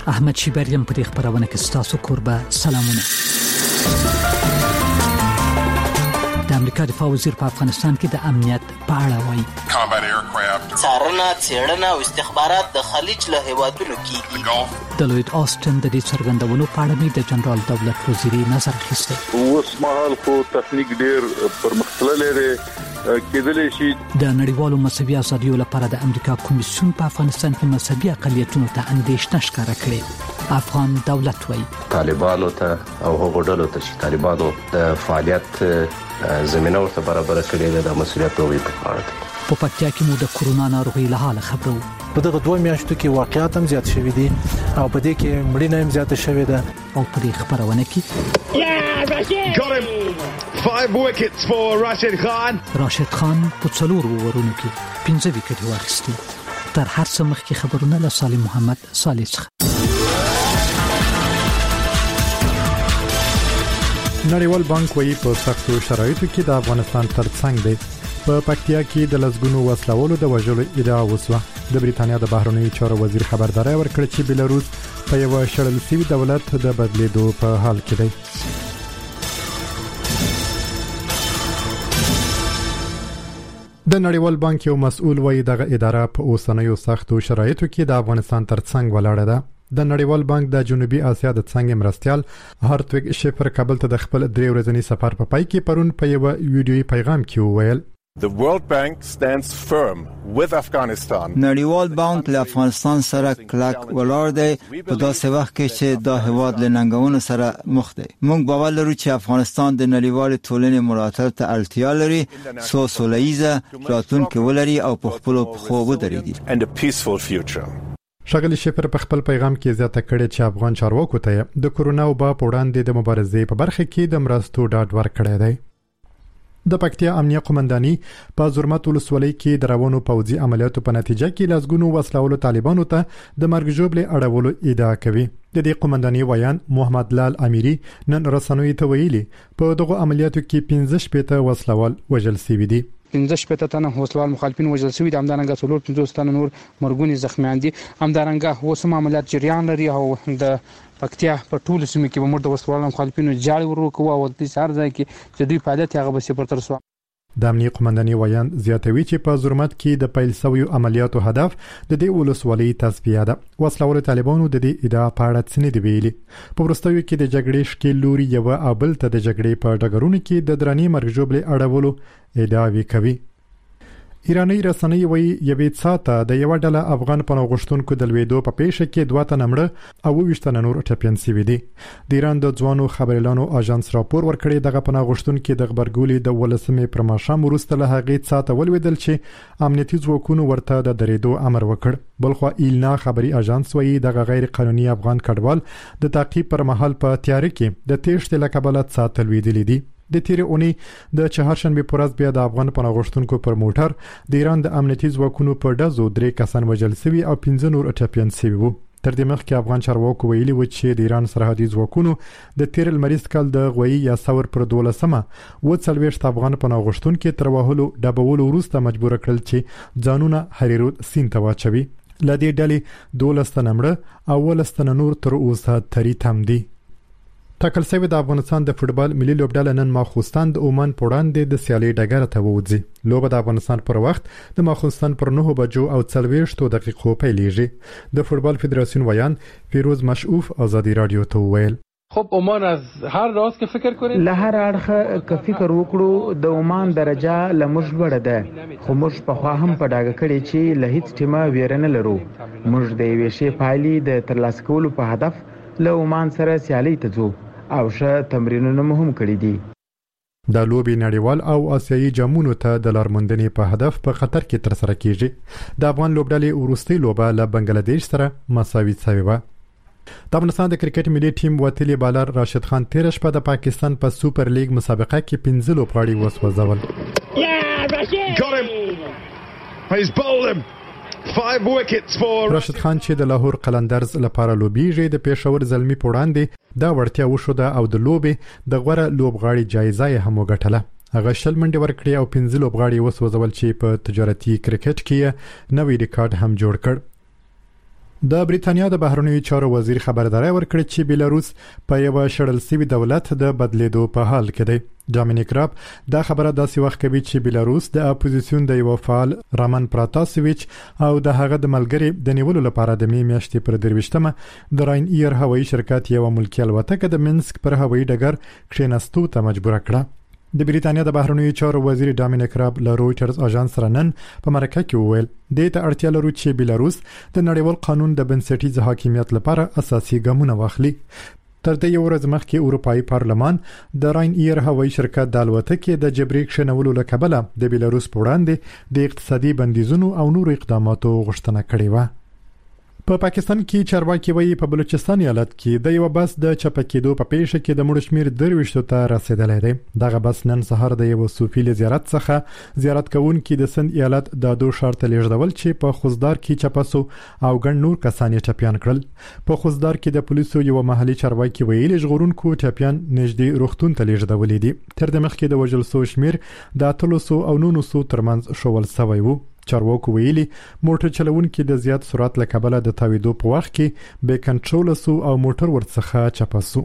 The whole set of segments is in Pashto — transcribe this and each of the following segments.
احمد شیبریم په دې خبرونه کې ستاسو کوربه سلامونه. د امریکا دفاع وزیر په افغانستان کې د امنیت په اړه وایي. څارنه، څېړنه او استخبارات د خلیج له هیوادونو کېږي. د لوید آستن د دې څرګندونو په اړه د جنرال دولت وزیري نظر اخیسته. اوس مهال خو تخنیک ډېر پرمختللی دی، کېدلی شي د نړیوالو مذهبي ازادیو لپاره د امریکا کمیسیون په افغانستان کې مذهبي اقلیتونو ته اندېښنه ښکاره کړې. افغان دولت وایي طالبانو ته او هغو ډلو ته چې طالبانو د فعالیت زمينه ورته برابر کړې ده د مسؤلیت دوی په اړه. په پکتیا کې مو د کورونا ناروغي له حاله خبرو. په دغه 2 میاشتو کې واقعیت هم زیات شوي دي او په دې کې مړینه هم زیاته شوې ده. او په دې خبرونه کې got him 5 wickets for Rashid Khan. راشد خان په 4 اورونو کې 15 وکټ واخیستي. تر هر څه مخکې خبرونه له صالح محمد صالح څخه. نړیوال بانک وايي په سختو شرایطو کې د افغانستان ترڅنګ دی. په پکتیا کې د لسګونو وسلوالو د وژلو ادعا وسوه. د بریتانیا د بهرنیو چارو وزیر خبرداري ورکړه چې بلاروس په یو شړل شوی دولت د بدلیدو په حال کې دی. د نړیوال بانک یو مسؤل وايي دغه اداره په اوسنیو سختو شرایطو کې د افغانستان ترڅنګ ولاړه ده. د نړیوال بانک د جنوبي اسیا د څنګه مرستيال هارتویګ شفر کابل ته د خپل 3 ورځنی سفر په پای کې پرون په یو ویډیوي پیغام کې وویل The World Bank stands firm with Afghanistan. نړیوال بانک له افغانستان سره کلک ولاړ دی په داسې وخت کې چې دا هیواد له ننګونو سره مخ دی. موږ باور لرو چې افغانستان د نړیوال ټولنې ملاتړ ته اړتیا لري څو سوله‌ییزه راتلونکې ولري او په خپل خو ودرېږي. And a peaceful future. شغلی شفر په خپل پیغام کې زیاته کړې چې افغان چارواکو ته د کورونا وبا په وړاندې د مبارزې په برخه کې د مرستو ډاډ ورکړی دی. د پکتیا امنیه قومنداني په زرمت ولسوالۍ کې د روانو پوځي عملیاتو په نتیجه کې لسګونو وسلوالو طالبانو ته د مرګ ژوبلې اړولو ادعا کوي. د دې قومنداني ویان محمد لال امیری نن رسنوي ته ویلي په دغه عملیاتو کې 15 پېته وسلوال وژل شوي دي. 15 تنه وسلوال مخالفین وژل شوي دي. همدارنګه 15 تنه نور مرګونی زخمیان دي. همدارنګه اوس عملیات جریان لري او د پکتیا په ټولو سیمو کې به موږ د وسلوال مخالفینو جاړ ورکو او د سار ځای کې چې دوی فعالیت هغه به سپر تر سو. د امنیه قومنداني ویان زیاتوي چې په زرمت کې د پیل شویو عملیاتو هدف د دې ولسوالۍ تصفیه ده. وسلوال طالبانو د دې ادعا په اړه څه نه دی ویلي. په ورستیو کې د جګړې شکل لوري یو ابل ته د جګړې په ډګرونو کې د درنې مرګ ژوبلې اړولو ادعا وکوي. ایرانی رسنۍ وایي یوې ساته د یو ډله افغان پناهغوښتونکو د لویدو په پیښه کې 2 تنه مړه او 20 تنه نور ټپيان شوي دي. د ایران د ځوانو خبريالانو اژانس راپور ورکړی دغه پناهغوښتونکو د خبرګولې د ولسمې پر ماښام وروسته له هغې ساته ولویدل چې امنیتي ځواکونو ورته د درېدو امر وکړ. بلخو ایلنا خبري اژانس وایي دغه غیر قانوني افغان کډوال د تعقیب پر مهال په تیاری کې د تېښتې له کبله ساته لویدلې دي. د تیرې اونۍ د چهارشنبه پر ورځ بیا د افغان پناهغوښتونکو پر موټر د ایران د امنیتي ځواکونو په ډزو 3 کسان وژل شوي او 15 نور ټپيان شوي وو. تر دې مخکې افغان چارواکو ویلي و چې د ایران سرحدي ځواکونو د تیر لمریز کال د غوي یا ثور پر 12مه و40 افغان پناهغوښتونکو تر وهلو ډبولو وروسته مجبور کړل چې ځانونه هریرود سین ته واچوي. لدې ډلې 12 تنه مړه او 12 تنه نور تر اوسه تری تم دي. ټاکل شوی د افغانستان د فوتبال ملي لوبډله نن ماخوستان د عمان په وړاندې د سیالي ډګر ته ووځي. لوبه د افغانستان پر وخت د ماخوستان پر 9 بجو او 40 دقیقو پیلېږي. د فوتبال فدراسیون ویان فیروز مشعوف آزادی رادیو ته ویل خب عمان از هر راز که فکر کنید له هر اړخه که فکر وکړو د عمان درجه لمش لوړه ده خو موږ په خوا هم په ډاګه کړی چې له هیڅ ټیمه ویرنه لرو. موږ د یوې شی پایلې د ترلاسه کولو په هدف له عمان سره سیالي ته ځو او ښه تمرینونه مهم کړی دي. د لوبي نړیوال او آسیایي جامونو ته د لارموندنې په هدف په قطر کې تر سره کیږي. د افغان لوبډلې وروستۍ لوبه له بنگلاديش سره مساوي شوې و. د افغانستان د کرکټ ملي ټیم وتلی بالر راشد خان تیر شپه د پاکستان په سوپر لیګ مسابقه کې 15 لوبغاړي وسوځول. راشد خان چې د لاهور قلندرز لپاره لوبیږي د پېښور زلمی په وړاندې دا وړتیا وشوده او د لوبې د غوړه لوبغاړي جایزه یې هم وګټله. هغه 20 منډې ورکړې او 15 لوبغاړي وسوځول چې په تجارتي کرکټ کې نوې ریکارډ هم جوړ کړ. د بریتانیا د بهرنیو چارو وزیر خبرداري ورکړه چې بیلاروس په یو شړل سوي دولت د بدلیدو په حال کې دی. ډامینیک راب دا خبره داسې وخت کوي چې بیلاروس د اپوزیسیون د یو فعال رامن پراتاسویچ او د هغه د ملګری د نیولو لپاره د میاشتې پر 23مه د راین ایر هوایي شرکت یو ملکی الوتکه د منسک پر هوایي ډګر کښیناستو ته مجبور کړه. د بریتانیا د بهرنیو چارو وزیر ډامینیک راب له رويټرز اژانس سره نن په مرکه کې وویل د ته اړتیا لري چې بیلاروس د نړیوال قانون د بنسټیز حاکمیت لپاره اساسي ګامونه واخلي. تر دې یو ورځ مخکې اروپאי پارلمان د راین ایر هوایي شرکت د الوتکې د جبري کښینولو لپاره د بیلاروس په وړاندې د اقتصادي بندیزونو او نور اقداماتو غوښتنه کړې و. په پاکستان کې چارواکي وایي په بلوچستان ایالت کې د یو بس د چپکېدو په پیښه کې د مړو شمیر 23 ته رسیدلی دی. دغه بس نن سهار د یو صوفي زیارت څخه زیارت کوونکي د سند ایالت د دو شرط لیږدول چې په خوزدار کې چپسو او ګڼ نور کسان یې ټپيان کړل. په خوزدار کې د پولیسو یو محلي چارواکي ویلي ژغورونکو ټپيان نږدې روغتون ته لیږدولې دي. تر دې مخکې د وژل سو شمیر د 300 او 900 ترمنځ شول سوی وو. چارواکو ویلي موټر چلوونکي د زیات سرعت لکبله د تاویدو په وخت کې به کنټرول سو او موټر ورڅخه چپاسو.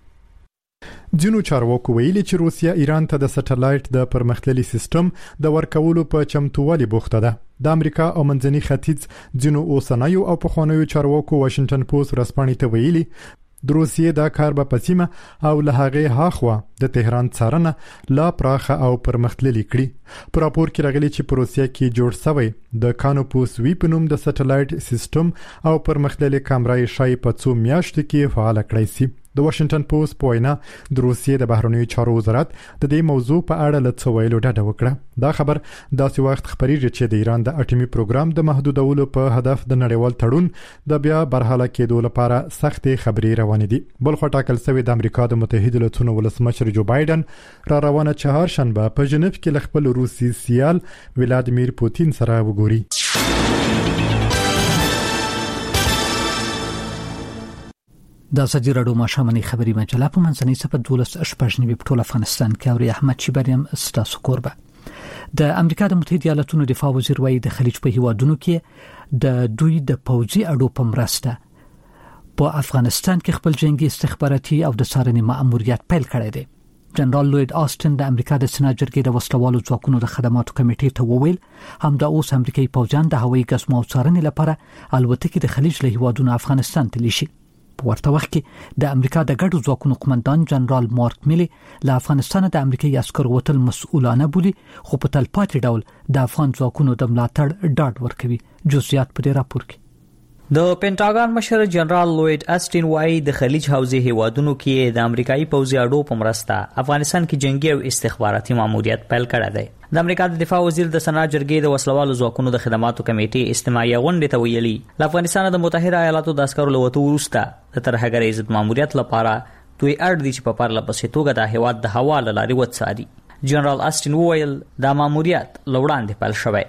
ځینو چارواکو ویلي چې روسیا ایران ته د سټلایټ د پرمختللي سیستم د ورکولو په چمتووالي بوخته ده. د امریکا او منځني ختیځ ځینو اوسنیو او پخوانیو چارواکو واشنگټن پوسټ ورځپاڼې ته ویلي د روسیې د کار په پسیمه او له هغه هاخوا د تهران څارنه لا پراخه او پرمختللي کړي. په راپور کې راغلي چې په روسیې کې جوړ شوی د کانوپوس وی په نوم د سټلایټ سیستم او پرمختللي کیمرای شای په څو میاشتو کې فعال کړی سي. د واشنگټن پوسټ په وینا د روسیې د بهرنیو چارو وزارت د دې موضوع په اړه له ویلو ډډه وکړه. دا خبر داسې وخت خبرېږي چې د ایران د اټومي پروګرام د محدودولو په هدف د نړیوال تړون د بیا برحاله کېدو لپاره سختې خبرې روانې دي. بل خو ټاکل شوی د امریکا د متحده ایالاتونو ولسمشر جو بایدن را روانه چهارشنبه په ژنیف کې له خپل روسي سیال ولادیمیر پوتین سره وګوري. د سجی راډیو ماشامنی خبری مجله په منځنۍ صفه 12 په ټول افغانستان کې او احمد شیبریم ستاسو کوربه. د امریکا د متحده ایالاتونو دفاع وزیر وایي د خلیج په هیوادونو کې د دوی د پوځي اډو په مرسته په افغانستان کې خپل جنگي استخباراتي او د څارنې مأموریت پیل کړی دی. جنرال لوید آستن د امریکا د سنا جرګې د وسلوالو ځواکونو د خدماتو کمیټې ته وویل همدا اوس امریکایي پوځیان د هوایي ګزمو او څارنې لپاره الوتکې د خلیج له هیوادونو افغانستان ته لیشي. په ورته وخت کې د امریکا د ګډو ځواکونو قومندان جنرال مارک میلی له افغانستان د امریکایي عسکرو وتل مسؤلانه بولي خو په تلپاتې ډول د افغان ځواکونو د ملاتړ ډاډ ورکوي. جزئیات په دې راپور کې. د پینټاګان مشر جنرال لوید آستن وايي د خلیج حوزې هیوادونو کې د امریکایي پوځي اډو په مرسته افغانستان کې جنگي او استخباراتي ماموریت پیل کړی دی. د امریکا د دفاع وزیر د سنا جرګې د وسلوالو ځواکونو د خدماتو کمیټې استماعي غونډې ته ویلي له افغانستان د متحده ایالاتو د عسکرو لوتو وروسته د ترهګرۍ ضد ماموریت لپاره دوی اړ دي چې په پرله پسې توګه د هیواد د هوا له لارې وڅاري. جنرال آستن وویل دا ماموریت لوړاندې پیل شوی.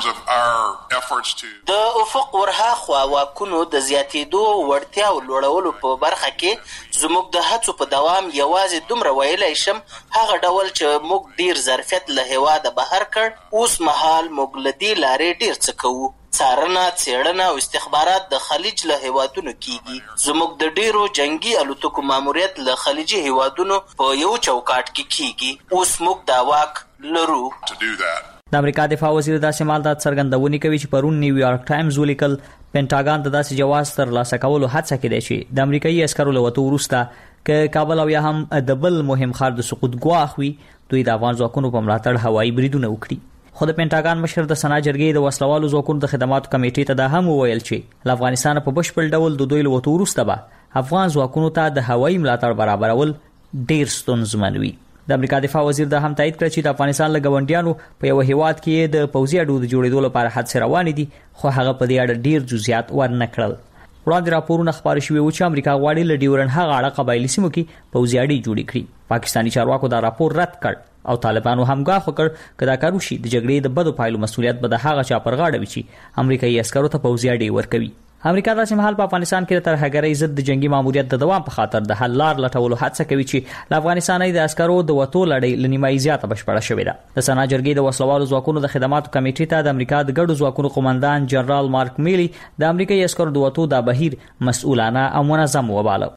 د افق ورهاخوا واکونو د زیاتېدو وړتیا او لوړولو په برخه کې زموږ د هڅو په دوام یوازې دومره ویلای شم هغه ډول چې موږ ډیر ظرفیت له هیواده بهر کړ. اوس مهال موږ له دې لارې ډیر څه کوو. څارنه، څېړنه او استخبارات د خلیج له هیوادونو کیږي. زموږ د ډیرو جنگي الوتکو ماموریت له خلیجي هیوادونو په یو چوکاټ کې کیږي. اوس موږ دا واک لرو. د امریکا دفاع وزیر د شمال د څرګندونې کوي چې پرون نیویارک ټایمز ولیکل پینټاګان د داسې جواز ترلاسه کولو هڅه کوي چې د امریکایي عسکرو له وتو وروسته ک کابل او یا هم د بل مهم ښار د سقوط ګواښ وي دوی د افغان ځواکونو په ملاتړ هوایي بریدونه وکړي. خو د پینټاګان مشر د سنا جرګې د وسلوالو ځواکونو د خدماتو کمیټې ته دا هم وویل چې له افغانستان په بشپړ ډول د دوی له وتو وروسته به افغان ځواکونو ته د هوایي ملاتړ برابرول ډیر ستونزمن وي. د امریکا دفاع وزیر دا هم تایید کړ چې د افغانستان له ګاونډیانو په یو هیواد کې د پوځي اډو د جوړېدو لپاره هڅې روانې دي خو هغه په دې اړه ډیر جزئیات ورنه کړل. وړاندې راپورونه خبرې شوې و چې امریکا غواړي له ډیورن هغه اړه قبایلي سیمو کې پوځي اډې جوړې کړي. پاکستاني چارواکو دا راپور رد کړ او طالبانو هم ګواښ وکړ کدا کاروشي د جګړې د بدو پایلو مسولیت به د هغه چا پر غاړه وي چې امریکایي عسکرو ته پوځي اډې ورکوي. امریکا د سیمه حال په افغانستان کې تر هغې ضد د جنگي ماموریت د دوام په خاطر د حل لار لټولو هڅه کوي چې د افغانستان د عسکرو د وټو لړۍ لنیمای زیاته بشپړه شوې ده. د سنا جرګې د وسلوالو ځواکونو د خدماتو کمیټې ته د امریکا د ګډو ځواکونو قومندان جنرال مارک میلی د امریکایي عسکرو د وټو د بهیر مسؤلانه او منظم وباله.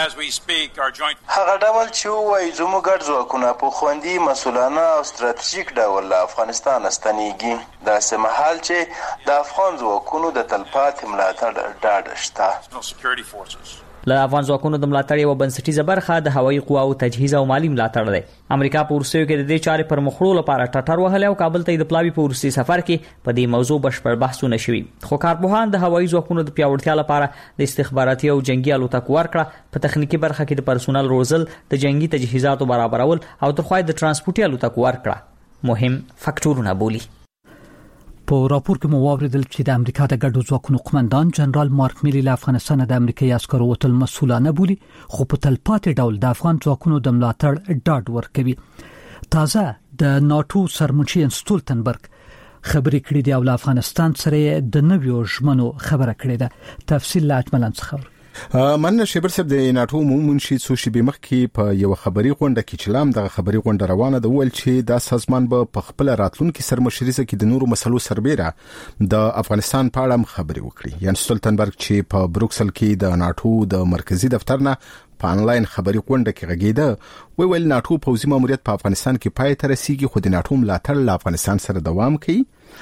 هغه ډول چې وایي زموږ ګډ ځواکونه په خوندي مسؤلانه او ستراتیژیک ډول له افغانستان ستنېږي. داسې مهال چې د افغان ځواکونو د تلپاتې ملاتړ ډاډ شته. له افغان ځواکونو د ملاتړ یو بنسټیزه برخه د هوایي قواو تجهیز او مالی ملاتړ دی. امریکا په ورسیو کې د دې چارې پر مخړو لپاره ټټر وهلی او کابل ته د پلاوي په ورسي سفر کې په دې موضوع بشپړ بحثونه شوي. خو کارپوهان د هوایي ځواکونو د پیاوړتیا لپاره د استخباراتي او جنگي الوتکو ورکړه په تخنیکی برخه کې د پرسونل روزل د جنگي تجهیزاتو برابرول او ترخوای د ترانسپورتي الوتکو ورکړه مهم فاکټورونه بولي. په راپور کې مو واوریدل چې د امریکا د ګډو ځواکونو قومندان جنرال مارک میلی له افغانستان د امریکایي عسکرو وتل مسؤلانه بولي، خو په تلپاتې ډول د افغان ځواکونو د ملاتړ ډاډ ورکوي. تازه د ناتو سرمنشي ستولتنبرګ خبرې کړې دي او له افغانستان سره د نویو ژمنو خبره کړې ده. تفصیل لا اجمالاً څخه مننه شیبر صاحب. د ناتو منشي څو شی به مخ کې په یو خبري غونډه کې چلام د خبري غونډه روانه ده ول چې د سازمان په خپل راتلونکو سرمشري کې د نورو مسلو سربېره د افغانستان په اړه خبري وکړي. یان ستولتنبرګ چې په بروکسل کې د ناتو د مرکزی دفتر نه په انلاین خبري غونډه کې غږیده ویل ناتو پوځي ماموریت په افغانستان کې پای ته رسیدي، خو د ناتو ملاتړ له افغانستان سره دوام کوي.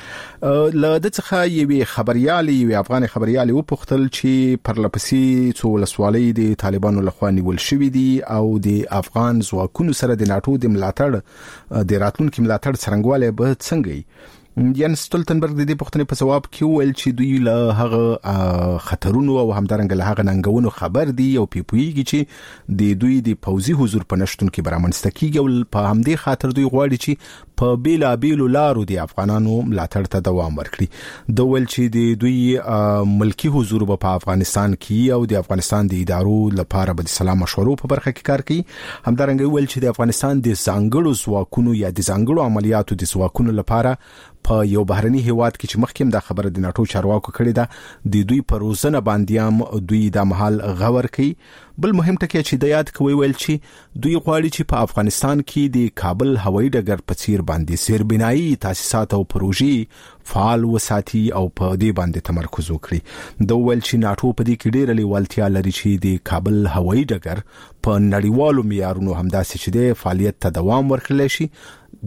له د څخه یوې خبريالي یو افغان خبريالي وپوښتل چې پرلپسې څو ولسوالۍ د طالبانو لخوا نیول شوې دي او د افغان ځواکونو سره د ناتو د ملاتړ د راتلونکو ملاتړ څرنګواله به څنګه. یان ستولتنبرګ د دې پوښتنې په جواب کې ویل چې دوی له هغه خطرونو او همدارنګه له هغه ننګونو خبر دي او پیپويږي چې د دوی د پوځي حضور په نشټون کې برامنسته کیږي او په همدې خاطر دوی غواړي چې په بیلابیلو لارو د افغانانو ملاتړ ته دوام ورکړي. د ول چې د دوی ملکی حضور په افغانستان کې او د افغانستان د ادارو لپاره به د سلام مشورو په برخه کې کار کوي. همدارنګه ویل چې د افغانستان د ځانګړو ځواکونو یا د ځانګړو عملیاتو د ځواکونو لپاره په یو بهرني هیواد کې چې مخکې د خبره د ناتو چارواکو کړی ده د دوی پر روزنه باندې هم دوی د محل غور کوي. بل مهم ټکی چې د یاد کوي ویل چې دوی غواړي چې په افغانستان کې د کابل هوایي ډګر په څیر باندې سربنایي تاسیسات او پروژې فعال وساتي او په دې باندې تمرکز وکړي. د ویل چې ناتو په دې کې ډېر لیوالتیا لري چې د کابل هوایي ډګر په نړیوالو معیارونو همداسې چې د فعالیت ته دوام ورکړي شي.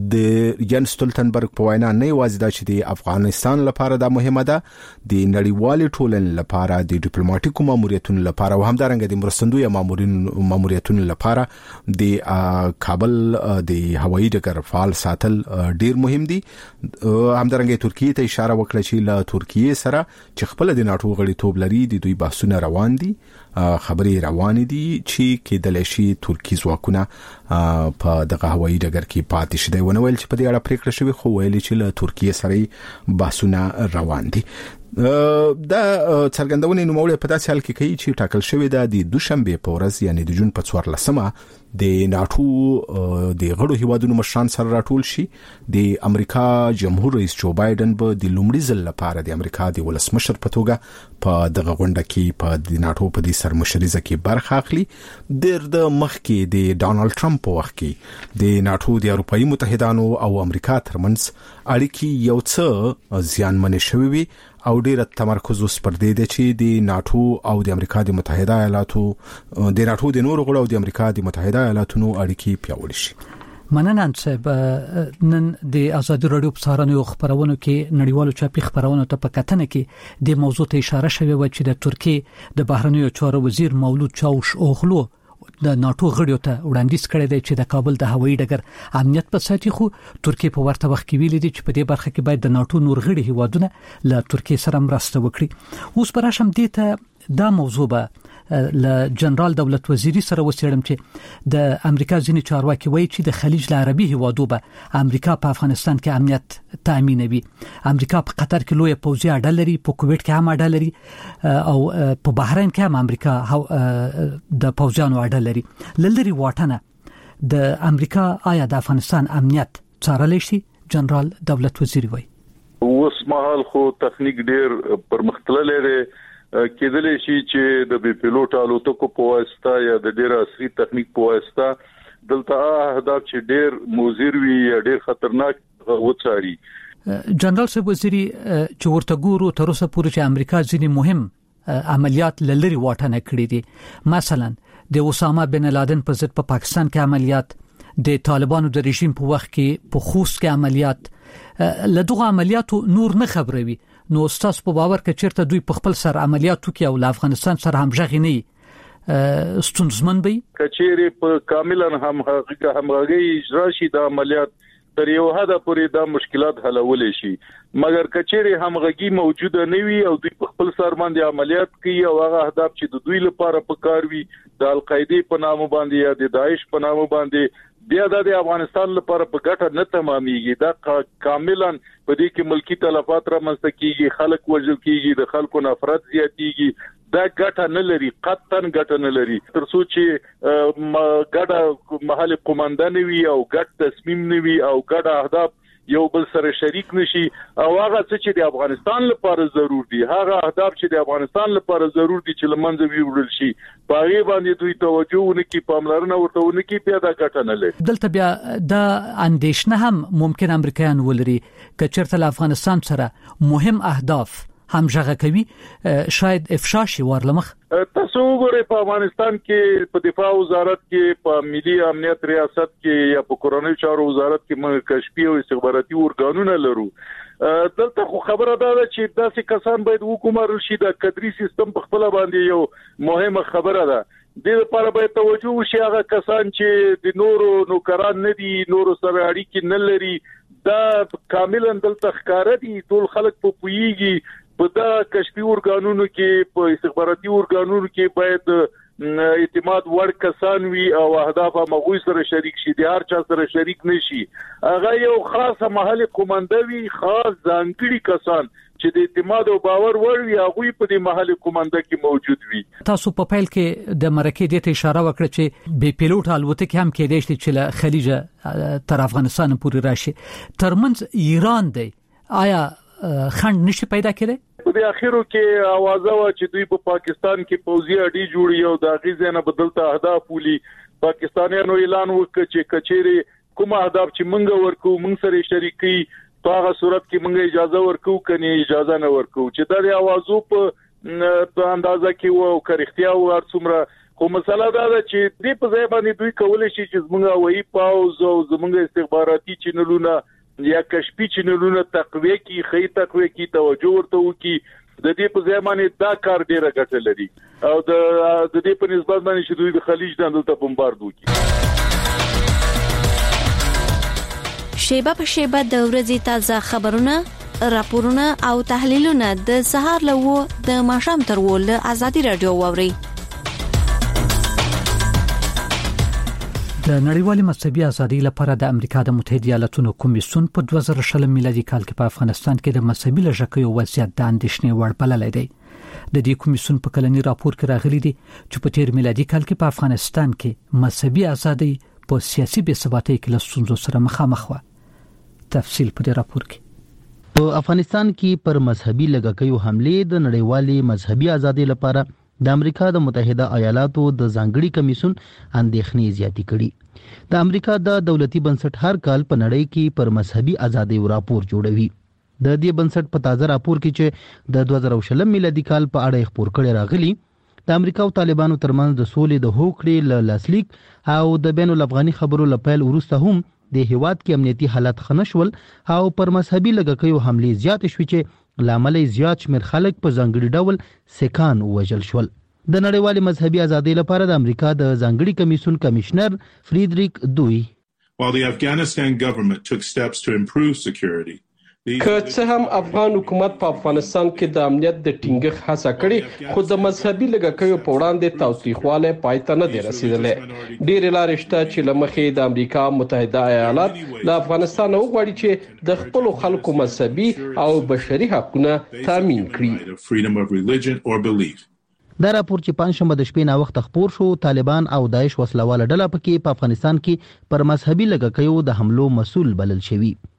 د یان ستولتنبرګ په وینا نه یوازې دا چې د افغانستان لپاره دا مهمه ده، د نړیوالي ټولنې لپاره د ډیپلوماټیکو ماموریتونو لپاره او همدارنګه د مرستندوی ماموریتونو لپاره د کابل د هوایي ډګر فعال ساتل ډیر مهم دي. همدارنګه ترکیه ته اشاره وکړه چې له ترکیه سره چې خپل د ناتو غړیتوب لري د دوی بحثونه روان دي، خبرې روان دي چې کېدل شي ترکی ځواکونه په دغه هوایي ډګر کې پاتې شي. ونه ویل چې په دې اړه پریکړه شوې، خو ویل چې له ترکیه سره بحثونه روان دي. دا څرګندونه نوموړی په داسې حال کې کوي چې ټاکل شوې ده د دوشنبه په ورځ یعنی د جون په 14مه د ناتو د غړو هیوادونو مشران سره راټول شي. د امریکا جمهور رئیس جو بایدن به د لومړي ځل لپاره د امریکا د ولسمشر په توګه په دغه غونډه کې په د ناتو په دې سرمشريزه کې برخه اخلي. د مخ کې د ډانلډ ټرمپ په وخت کې د ناتو د اروپאי متحدانو او امریکا ترمنځ اړیکې یو څه زیانمن شوې وي او ډیر تمرکز اوس پر دې دی چې د ناتو او د امریکا د متحده ایالاتو د ناتو د نورو غړو او د امریکا د متحده ایالاتونو اړیکې پیاوړې شي. مننه صاحب. نن د آزادي رادیو په سهارنیو خبرونو کې نړیوالو چاپي خبرونو ته په کتنه کې د موضوع ته اشاره شوې و چې د ترکیه د بهرنیو چارو وزیر مولود چاوش اوغلو د ناتو غړیو ته وړاندیز کړی دی چې د کابل د هوایي ډګر امنیت په ساتي، خو ترکیه په ورته وخت کې ویلي دي چې په دې برخه کې باید د ناتو نور غړي هیوادونه له ترکیه سره مرسته وکړي. اوس پر راشم دې ته دا موضوع به له جنرال دولت وزیری سره وسیړم چې د امریکا ځینې چارواکي وایي چې د خلیج العربي هیوادو به امریکا په افغانستان کې امنیت تامینوي. امریکا په قطر کې لوی پوځي اډه لري، په کویت کې هم اډه لري او په بحرین کې هم امریکا د پوځیانو اډه لري. لری واټنه د امریکا آیا د افغانستان امنیت څارلی شي؟ جنرال دولت وزیری وایي اوس مهال خو تخنیک ډیر پرمختللی دی کېدلی شي چې د بي پيلوټ الوتکو په واسطه یا د ډېر عصري تخنیک په واسطه دلته اهداف چې ډېر موزر وي یا ډېر خطرناک وڅاري. جنرال صاحب وزیری چې ورته ګورو تر اوسه پورې چې امریکا ځینې مهم عملیات لری واټنه کړې دي، مثلا د اسامه بن لادن په ضد په پاکستان کې عملیات، د طالبانو د رژیم په وخت کې په خوست کې عملیات، لدغه عملیاتو نور نه خبروي. نو استاد په باور کې چیرته دوی په خپل سر عملیاتو کې او افغانستان سره همغږي نه ستونزمن وي؟ کچېری په کاملا همغږي اجرا شي د عملیات تر یو حد پورې دا مشکلات حلول شي، مګر کچېری همغږي موجوده نه وي او دوی په خپل سر باندې عملیات کوي او هغه اهداف چې د دوی لپاره پکار وي د القاعده په نامه باندې یا د داعش په نامه باندې بیا د افغانستان لپاره په ګټه نه تمامېږي. دا کاملا په دې کې ملکی تلفات را منځته کیږي، خلک وژل کیږي، د خلکو نفرت زیاتېږي، دا ګټه نه لري، قطعاً ګټه نه لري. تر څو چې ګډه محل قومندان وي او ګډ تصمیم نه وي او ګډ اهداف یو بل سره شریک نشي او هغه چې د افغانستان لپاره ضرور دي، هغه اهداف چې د افغانستان لپاره ضرور دي چې لمنځه ویوړل شي، باغې باندې دوی توجه ونکړي، پاملرنه ورته ونکړي، پیدا ګټه نه لري. دلته بیا د اندیشنه هم ممکن امریکایان ولري چې چیرته افغانستان سره مهم اهداف همغږي کوي، شاید افشا شي ورلمخ. تاسو وګورئ په افغانستان کې په دفاع وزارت کې، په ملي امنیت ریاست کې یا په کورنۍ چارو وزارت کې موږ کشفي او استخباراتي ارګانونه لرو. دلته خو خبره ده چې داسې کسان باید حکومت شي، د قدري سیستم په خپل باندې یو مهمه خبره ده. د لپاره باید توجه وشي هغه کسان چې د نورو نوکران نه دي، نورو سره اړیکې نه لري، دا کاملا دلته ښکار دي، ټول خلک په پویږي. په دا کشفي ارګانونو کې، په استخباراتي ارګانونو کې باید اعتماد وړ کسان وي او اهداف مغوي سره شریک شي، د هر چا سره شریک نشي. هغه یو خاصه محل قومندوي، خاص ځانګړي کسان چې د اعتماد او باور وړ وي هغه په دې محل قومنده کې موجود وي. تاسو په پیل کې د مرکه دې ته اشاره وکړه چې بي پيلوټ الوتکې هم کېدای شي چې له خلیج تر افغانستان پورې راشي، ترمنځ ایران دی، آیا خند نشي پیدا کړي؟ په اخیرو کې اوازه وا چې دوی په پاکستان کې پوځي اډې جوړي او د غیزه نه بدلته اهداف ولي. پاکستانیانو اعلان وکړ چې کچېری کوم اهداف چې منګه ورکو منګ سره شریکي په هغه صورت کې منګه اجازه ورکو کني اجازه نه ورکو، چې دا د اوازو په اندازه کې وو کریختیا او ارڅومره. خو مسله دا ده چې دې په ځای باندې دوی کولای شي چې زمونږ وایي پاوز او زمونږ استخباراتي چینلونه یا کشفي چینلونه تقویه کی، خې تقویه کی، توجه ورته وکي. د دې په ځای باندې دا کار ډیره ګټه لري او د دې په نسبت باندې چې دوی د خلیج دلته بمبارد وکي. شیبه په شیبه د ورځې تازه خبرونه، راپورونه او تحلیلونه د سهار له د ماښام تر ول ازادي رادیو ووري. د نړیوالې مذهبي ازادۍ لپاره د امریکا د متحده ایالاتونو کمیسیون په 2020 میلادي کال کې په افغانستان کې د مذهبي لږکیو وضعیت د اندېښنې وړ بللی دی. د دې کمیسیون په کلنی راپور کې راغلي دي چې په تیر میلادي کال کې په افغانستان کې مذهبي ازادۍ په سیاسي بې ثباتۍ کې له ستونزو سره مخامخ و. تفصیل په دې راپور کې. په افغانستان کې پر مذهبي لږکیو حمله د نړیوالې مذهبي ازادۍ لپاره د امریکا د متحده ایالاتو د ځانګړي کمیسیون اندېښنې زیاتې کړي. د امریکا د دولتي بنسټ هر کال په نړۍ کې پر مذهبي ازادۍ راپور جوړوي. د دې بنسټ په تازه راپور کې چې د 2020 میلادي کال په اړه خبر کړي راغلي، د امریکا او طالبانو ترمنځ د سولې د هوکړې لاسلیک او د بین الافغاني خبرو لپاره وروسته هم د هیواد کې امنیتي حالت خنشول او پر مذهبي لږکیو حملې زیات شوې چې لامل زیات شمیر خلک په ځانګړي ډول سکان وژل شول. د نړیوالې مذهبي ازادۍ لپاره د امریکا د ځانګړي کمیسیون کمشنر فریدریک دوی While the Afghanistan government took steps to improve security, که څه هم افغان حکومت په افغانستان کې د امنیت د ټینګښت هڅه کړې، خو د مذهبي لږکیو په وړاندې تاوتریخوالی پای ته نه دی رسیدلی. ډېرې لارې شته چې له مخې د امریکا متحده ایالات له افغانستان وغواړي چې د خپلو خلکو مذهبي او بشري حقونه تامین کړي. دا راپور چې پنځشنبه د شپې نا وخت خبر شو، طالبان او داعش وسلواله ډله پکې په افغانستان کې پر مذهبي لږکیو د حملو مسؤل بلل شوی.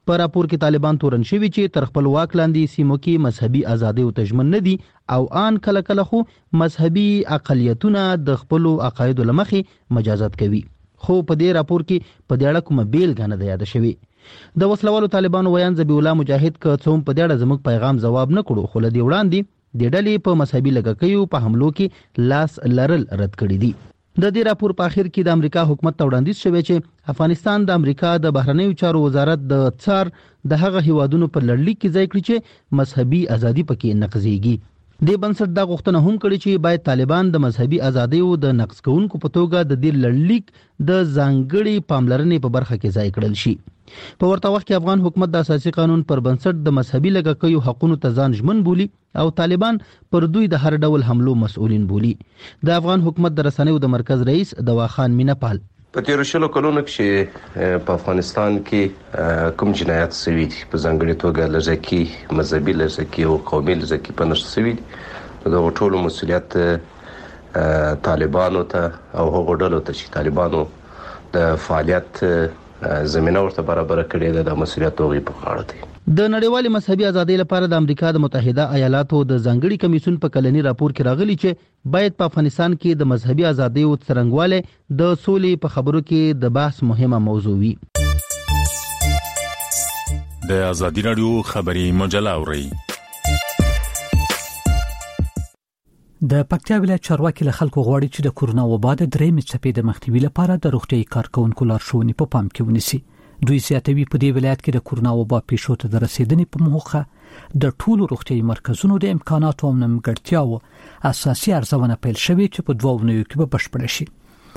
په راپور کې طالبان تورن شوي چې تر خپل واک لاندې سیمو کې مذهبي ازادي او تجمن نه دي او آن کله کله خو مذهبي اقلیتونه د خپل عقاید لمخې مجازات کوي. خو په دې راپور کې په دې اړه کومه بیلګه نه ده یاد شوې. د وسلوالو طالبانو ویان ذبیح الله مجاهد که څوم په دې اړه زموږ پیغام جواب نه کړو، خو لدی وړاندې د ډلې په مذهبي لګکیو په حملو کې لاس لرل رد کړی دي. د دې راپور په اخر کې د امریکا حکومت ته وړاندیز شوی چې افغانستان د امریکا د بهرنیو چارو وزارت د څار د هغه هیوادونو په لړلیک کې ځای کړی چې مذهبي ازادي پکې نقضيږي. د بنسټ د غوښتنه هم کړې چې باید طالبان د مذهبي ازادي او د نقض کوونکو په توګه د دې لړلیک د ځانګړي پاملرنې په برخه کې ځای کړل شي. په ورته وخت کې افغان حکومت د اساسي قانون پر بنسټ د مذهبي لګکیو حقوقو ته ځان ژمن بولي او طالبان پر دوی د هر ډول حملو مسؤلین بولي. د افغان حکومت د رسنیو د مرکز رئیس دواخان مینپال په تیر شلو کلونو کې په افغانستان کې کوم جنایت شوي دي، په ځانګړي توګه لږکي مذهبي لږکي او قومي لږکي په نشته شوي دي، د ټولو مسؤلیت طالبانو ته او هغو ډلو ته چې طالبانو د فعالیت زمينه ورته برابر کړې ده، د مسؤلیت هغوی په غاړه دی. د نړیوالې مذهبي ازادۍ لپاره د امریکا د متحده ایالاتو د ځانګړي کمیسیون په کلني راپور کې راغلي چې باید په افغانستان کې د مذهبي ازادۍ او څرنګواله د سولې په خبرو کې د بحث مهمه موضوع وي. د ازادي رادیو خبري مجله اوري. د پکتیا ولایت چارواکي له خلکو غواړي چې د کورونا وبا د درېمې څپې د مخنیوي لپاره د روغتیايي کارکونکو لارښوونې په پام کې ونیسي. دوی زیاتوي په دې ولایت کې د کورونا وبا پیښو ته د رسیدنې په موخه د ټولو روغتیايي مرکزونو د امکاناتو او نیمګړتیاوو اساسي ارزونه پیل شوې چې په 2 ونیو کې به بشپړ شي.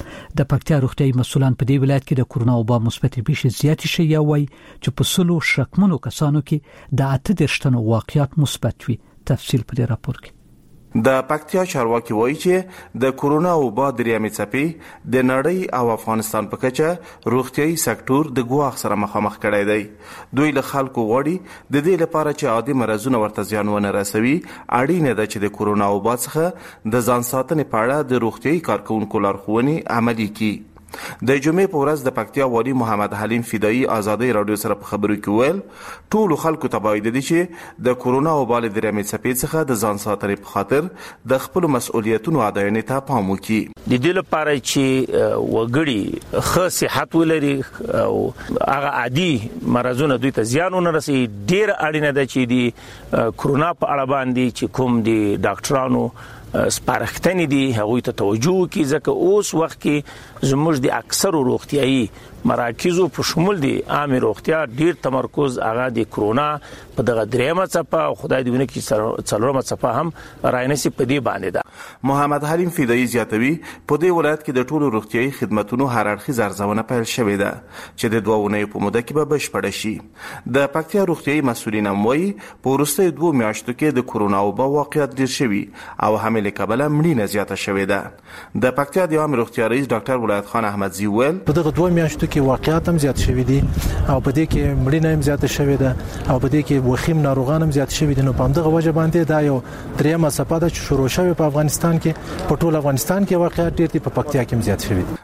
د پکتیا روغتیايي مسولان په دې ولایت کې د کورونا وبا مثبت پیښې زیاتې شي یا وایي چې په 100 شکمنو کسانو کې د 18 تنو واقعیت مثبت وي. تفصیل په دې راپور کې. د پکتیا چارواکي وایي چې د کورونا وبا درېمې څپې د نړۍ او افغانستان په کچه روغتيایي سکتور د ګواښ سره مخامخ کړی دی. دوی له خلکو غواړي د دې لپاره چې عادي مرزونه ورته زیان ونه رسوي، اړینه ده چې د کورونا وبا څخه د ځان ساتنې په اړه د روغتيایي کارکونکو لارښوونې عملي کړي. د جمعې په ورځ د پکتیا والی محمد حلیم فدایی آزادۍ رادیو سره په خبرو کې ویل ټول خلکو ته باید دي چې د کورونا وبا له درېمې څپې څخه د ځان ساتنې په خاطر د خپل مسؤلیتونو اداینې ته پام وکړي. د دې لپاره چې وګړي ښه صحت ولري او هغه عادي مرزونه دوی ته زیان ونه رسي، ډیر اړینه ده چې د کورونا په اړه باندې چې کوم دي ډاکټرانو سپارښتنې دي هغوی ته توجه وکړي، ځکه اوس وخت کې زموږ د اکثرو روغتیایي مراکزو په شمول دي عامه روغتیا ډیر تمرکز هغه د کرونا په دغه درېمه څپه او خدای دې ونه کړي څلورمه څپه هم راینسي په دې باندې ده. محمد حلیم فدایی زیاتوي په دې ولایت کې د ټولو روغتیایي خدماتونو هر اړخیز ارزونه پیل شوې ده چې د 2 ونیو په موده کې به بشپړ شي. د پکتیا روغتیایي مسؤلین هم وایي په وروستیو 2 میاشتو کې د کرونا وبا واقعیت ډیر شوي او حمله کابل مړینه زیاته شوې ده. د پکتیا د عام روغتیا رئیس ډاکټر ولایت خان احمدزی ویل په دغه 2 میاشتو کې واقعیت هم زیات شوي دي او په دې کې مړینه هم زیاته شوې ده او په دې کې وخیم ناروغان هم زیات شوي دي. نو په دغه وجه باندې دا یو درېمه څپه ده چې شروع شوې په افغانستان کې، په ټول افغانستان کې واقعیت ډیر دي، په پکتیا کې هم زیات شوي دي.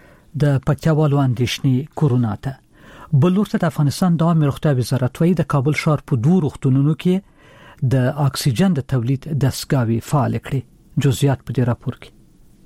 د پکتیا والو اندېښنې کورونا ته بلورته د افغانستان د عامه روغتیا وزارت وايي د کابل ښار په 2 روغتونونو کې د اکسیجن د تولید دستګاوې فعال کړي. جزئیات په دې راپور کې.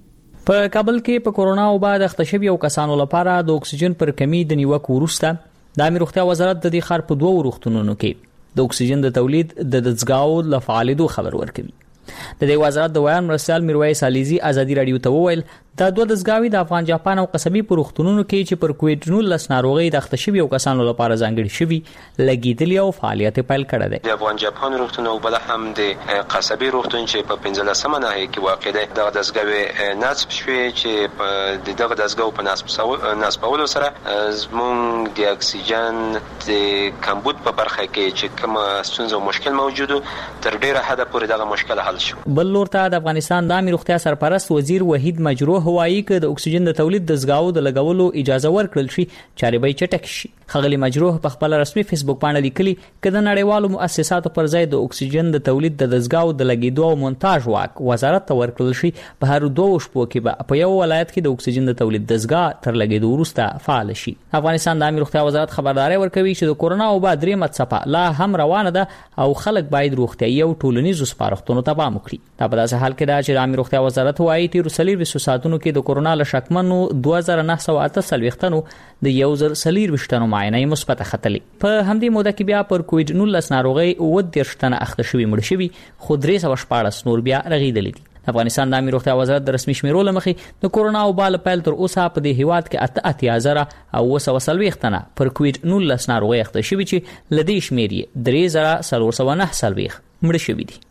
په کابل کې په کورونا وبا د اختشبي او کسانو لپاره د اکسیجن پر کمی د نیوکو وروسته د عامه روغتیا وزارت د دې ښار په 2 روغتونونو کې د اکسیجن د تولید د دستګاو له فعالیدو خبر ورکوي. د دې وزارت د ویان مرسل میرویس علیزی ازادي رادیو ته وویل دا 2 دستګاوې د افغان جاپان او قصبي په روغتونونو کې چې پر کووډ-19 ناروغي د اختشبي او کسانو لپاره ځانګړي شوي لګیدلي او فعالیت پیل کړي دي. د افغان جاپان روغتون او بل هم د قصبي روغتون چې په 15مه ناحیه کې واقع دی د دستګاوې نصب شوي چې په دغه دستګاو په نصبولو سره زموږ د اکسیجن د کمبود په برخه کې چې کوم ستونزه او مشکل موجوده تر ډیره حد پورې دغه مشکل حل شو. بل لورته د افغانستان د عامه روغتیا سرپرست وزیر وحید مجروح هوایی کې د اکسیجن د تولید د ځګاو د لګولو اجازه ورکړل شي چارې به چټک شي. ښاغلي مجروح په خپل رسمي فیسبوک باندې لیکلي چې د نړیوالو مؤسساتو پر ځای د اکسیجن د تولید د ځګاو د لګیدو او مونتاژ واک وزارت ته ورکړل شي. په هر 2 شپو کې به په یو ولایت کې د اکسیجن د تولید د ځګا تر لګیدو وروسته فعال شي. افغانستان د عامه روغتیا وزارت خبرداري ورکوي چې د کورونا وبا درېمه څپه لا هم روانه ده او خلک باید روغتیايي او ټولنیزو سپارښتنو ته پام وکړي. دا په داسې حال کې ده چې د عامه روغتیا وزارت وايي تیر 24 ساعتونو کې د کورونا له شکمنو 2948 تنو د 1024 تنو معاینه مثبت ختلې. په همدې موده کې بیا پر کووډ 19 ناروغي 30 تنه اخته شوي مړ شوي خو 314 نور بیا رغیدلې دي. افغانستان د عامه روغتیا وزارت د رسمي شمیرو لمخې د کورونا وبا له پیل تر اوسه په دې هیواد کې 88,940 تنه پر کووډ 19 ناروغي اخته شوي چې لدې شمیر یې 3,449 مړ شوي دي.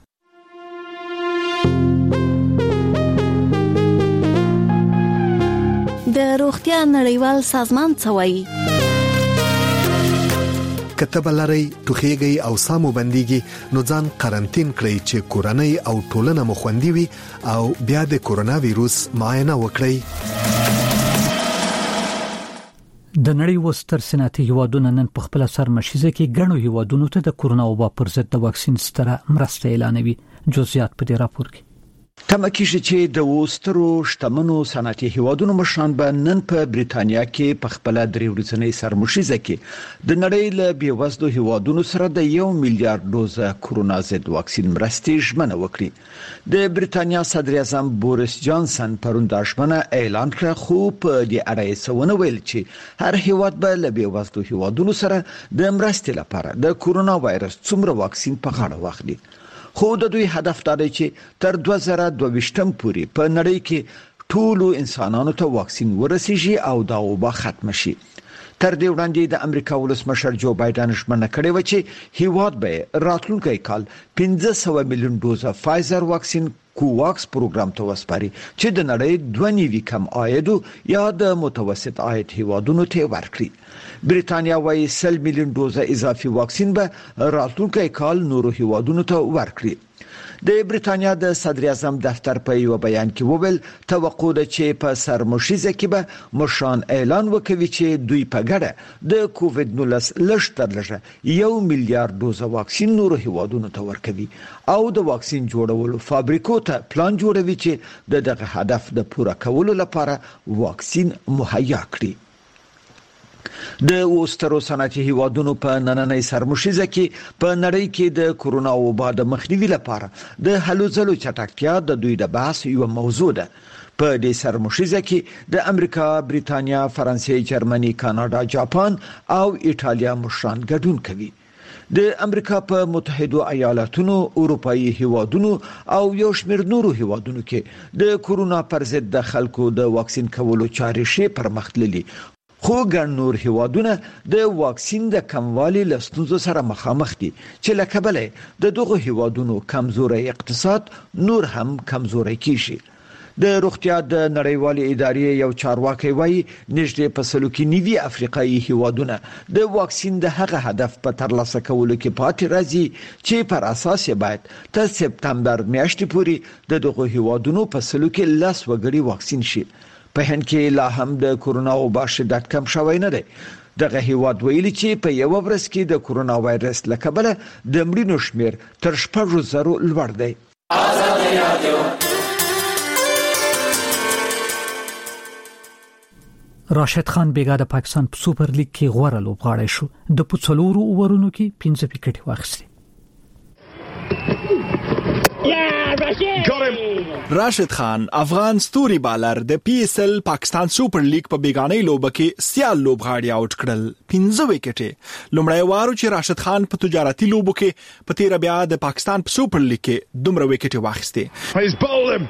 د روغتیا نړیوال سازمان څه وایي؟ کتب لري توخیږي او سامو بنديږي نو ځان قرنټین کړئ چې کورنۍ او ټولنه مو خوندي وي او بیا د کورونا وایروس معاینه وکړئ. د نړۍ وستر صنعتي هیوادونو نن په خپل سرمشيزه کې ګڼو هیوادونو ته د کورونا وبا پر ضد د واکسین ستره مرسته اعلانوي. جزئیات په دې راپور کې تمکیږي چې د وسترو شتمنو صنعتي هیوادونو مشران به نن په بریتانیا کې په خپل درې ورځنۍ سرمشيزه کې د نړۍ له بیوزلو هیوادونو سره د 1 میلیارډ ډوزه کورونا ضد واکسین مرستې ژمنه وکړي. د بریتانیا صدر اعظم بوریس جانسن پرون دا ژمنه اعلان کړه خو په دې اړه یې څه ویل چې هر هیواد به له بیوزلو هیوادونو سره د مرستې لپاره د کورونا وایرس څومره واکسین په غاړه واخلي. خو د دوی هدف دا دی چې تر 2022 پورې په نړۍ کې ټولو انسانانو ته واکسین ورسیږي او دا وبا ختم شي. تر دې وړاندې د امریکا ولسمشر جو بایدن ژمنه کړې و چې هیواد به راتلونکي کال 500 میلیون ډوزه فایزر واکسین کوواکس پروګرام ته وسپاري چې د نړۍ 2.9 کم عاید یا د متوسط عاید هیوادونو ته ورکړي. بریتانیا وايي 100 میلیون ډوزه اضافي واکسین به راتلونکي کال نورو هیوادونو ته ورکړي. د بریتانیا د صدر اعظم دفتر په یو بیان کې وویل توقع ده چې په سرمشيزه کې به مشران اعلان وکړي چې دوی په ګډه د کووډ 19 لږ 1 میلیارډ ډوزه واکسین نورو هیوادونو ته ورکوي او د واکسین جوړولو فابریکو ته پلان جوړوي چې دغه هدف د پوره کولو لپاره واکسین مهیا کړي. د وسترو صنعتي هیوادونو په نننۍ سرمشيزه کې په نړۍ کې د کورونا وبا د مخنیوي لپاره د هلو ځلو چټکتیا د دوی د بحث یو موضوع ده. په دې سرمشيزه کې د امریکا، بریتانیا، فرانسې، جرمني، کاناډا، جاپان او ایټالیا مشران ګډون کوي. د امریکا په متحده ایالاتونو، اروپאי هیوادونو او یو شمېر نورو هیوادونو کې د کورونا پر ضد د خلکو د واکسین کولو چارې شي پرمختللي. خو ګڼ نور هیوادونه د واکسین د کموالي له ستونزو سره مخامخ دي چې له کبله د دغه هیوادونو کمزوري اقتصاد نور هم کمزوري کیږي. د روغتیا د نړیوالې ادارې یو چارواکي وایي نږدې په سلو کې نیوي افریقایي هیوادونه د واکسین د هغه هدف په ترلاسه کولو کې پاتې راځي چې پر اساس یې باید تر سپتمبر میاشتې پورې د دغه هیوادونو په سلو کې 10 وګړي واکسین شي. په هند کې لا هم د کورونا وبا شدت کم شوی نه دی. دغه هیواد ویلي چې په یو ورځ کې د کورونا وایرس له کبله د مړینو شمیر تر 6,000 لوړ دی. راشد خان بیګا د پاکستان په سوپر لیګ کې غوړه لوبغاړی شو. د پڅلورو اوورونو کې 15 وکټ واخیستي. راشد خان افغان ستوري بالر د پی اس ال پاکستان سوپر لیګ په بیگانې لوبه کې سیال لوبغاړي آوټ کړل 15 وکټې. لومړی وارو چې راشد خان په تجارتي لوبو کې په تیر بیا د پاکستان په سوپر لیګ کې دومره وکټې واخیستي.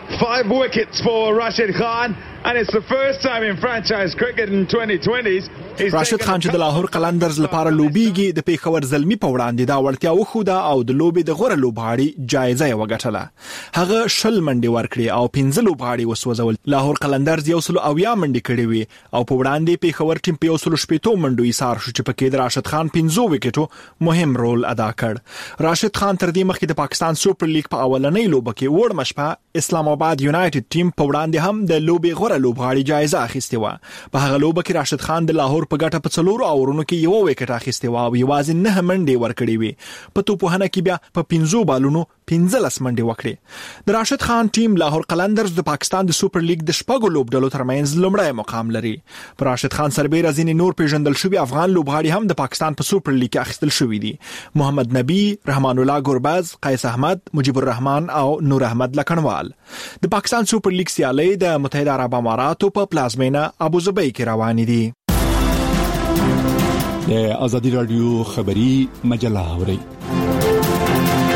5 wickets for Rashid Khan and it's the first time in franchise cricket in 2020s راشد خان چې د لاهور قلندرز لپاره لوبيږي د پیښور زلمی په وړاندې دا وړتیا وښوده او د لوبي د غوړه لوبغاړي جایزه وګټله. هغه 20 منډي ورکړي او 15 لوبغاړي وسوځول. لاهور قلندرز 100 منډي کړې وي او په وړاندې پیښور ټیم په 100 منډو ایثار شو چې پکې د راشد خان 15 وکټو مهم رول ادا کړ. راشد خان تر دې مخکې د پاکستان سوپر لیګ په اولنۍ لوبه کې وړ مشپه اسلام آباد یونایټډ ټیم په وړاندې هم د لوبي غوړه لوبغاړي جایزه اخیستې و. په هغه لوبه کې راشد خان د لاهور په ګټه په 4 اورونو کې یو وکټ اخیستې و او یوازې 9 منډي ورکړې وي. په توپوهنه کې بیا په 15 بالونو 15 منډي وکړې. د راشد خان ټیم لاهور قلندرز د پاکستان د سوپر لیګ د شپږو لوبډلو ترمنځ لومړی مقام لري. پر راشد خان سربېره ځینې نور پیژندل شوی افغان لوبغاړي هم د پاکستان په سوپر لیګ کې اخیستل شوی دي. محمد نبی، رحمان الله ګورباز، قیس احمد، مجيب الرحمن او نور احمد لکنوال. د پاکستان سوپر لیګ سیالي د متحده عرب اماراتو په پلازمینه ابوظبي کې روان دي. د ازادي رادیو خبری مجله اوري